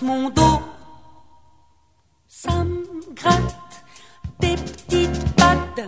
mon dos. Ça me gratte tes petites pattes.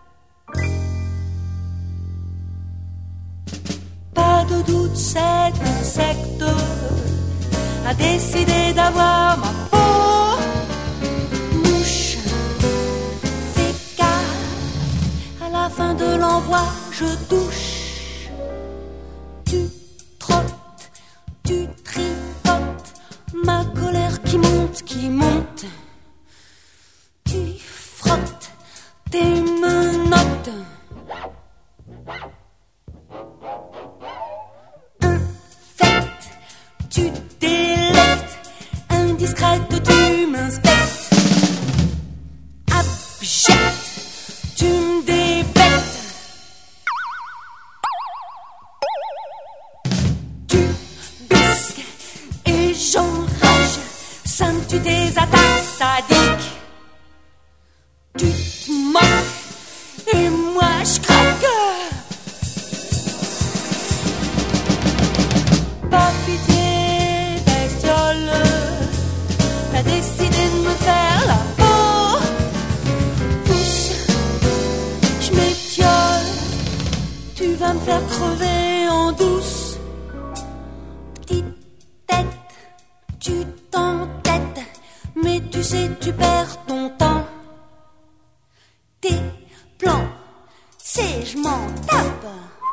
Pas de doute, cet insecte a décidé d'avoir ma peau. Mouche, fais gaffe, à la fin de l'envoi, je touche. Tu trottes, tu tripotes, ma colère qui monte, qui monte. Tu frottes tes menottes. Infecte, tu délectes, indiscrète, tu m'inspectes. Abjecte, tu me débectes. Tu bisques et j'enrage, ça me tue des attaques sadiques. Tu te moques et moi je craque. Pas pitié, bestiole, t'as décidé de me faire la peau. Pousse, je m'étiole, tu vas me faire crever en douce. Petite tête, tu t'entêtes, mais tu sais, tu perds ton temps. Tes plans, c'est je m'en tape.